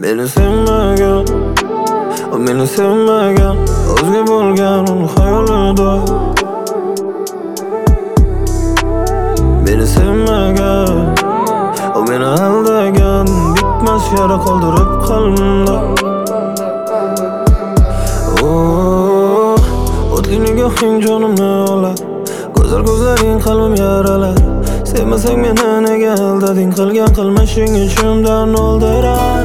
Beni sevmegen, o meni sevmegen, o'zga bo'lgan uni xayolida. Beni sevmegen, o meni aldagan, bitmas yara qoldirib qalbimda. O'tli nigohing jonimni olar, go'zal ko'zlaring qalbim yaralar. Sevmasang meni nega aldading, qilgan qilmishing ichimdan o'ldirar.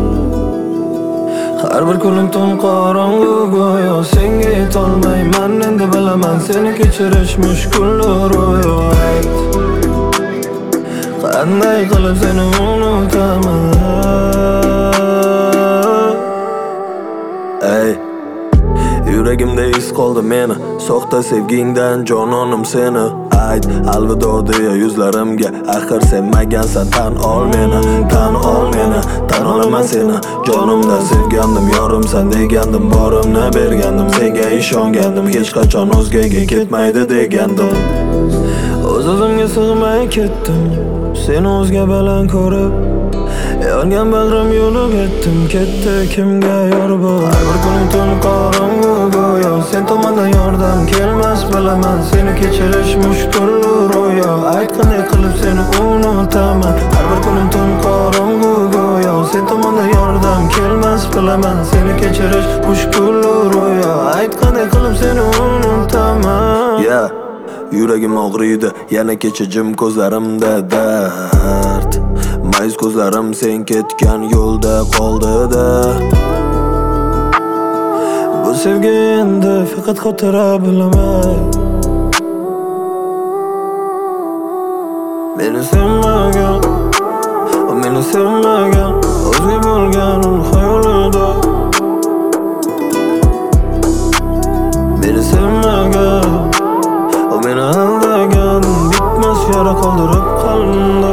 Har bir kunim tun qorong'u go'yo, senga yetolmayman endi bilaman, seni kechirish mushkuldir ro'yo. Ayt, qanday qilib seni unutaman? Ey, yuragimda iz qoldi meni, soxta sevgingdan jononim seni. Ayt, alvido deya yuzlarimga, axir sevmagansan, tan ol meni, tan ol meni, tan olaman seni. Jonimda sevgandim, yorimsan degandim, borimni bergandim, senga ishongandim, hech qachon o'zgaga ketmaydi degandim. O'z-o'zimga sig'may ketdim, seni o'zga bilan ko'rib, yongan bag'rim yo'lib ketdi kimga yor bo'l. Har bir kunim tun qorong'u go'yo, sen tomondan yordam kelmas bilaman, seni kechirish mushkul ro'yo. Ayt, qanday qilib seni unutaman? Har bir kunim tun qorong'u go'yo, sen tomondan yordam kelmas bilaman, seni kechirish mushkul ro'yo. Ayt, qanday qilib seni unutaman? Yuragim og'riydi, yana kecha jim ko'zlarimda dard. Mayus ko'zlarim sen ketgan yo'lda qoldi-da. Bu sevgi endi faqat xotira bilaman. Meni sevmagan, o meni sevmagan, o'zga bo'lgan uni xayolida. Meni sevmagan, o meni aldagan, bitmas yara qoldirib qalbimda.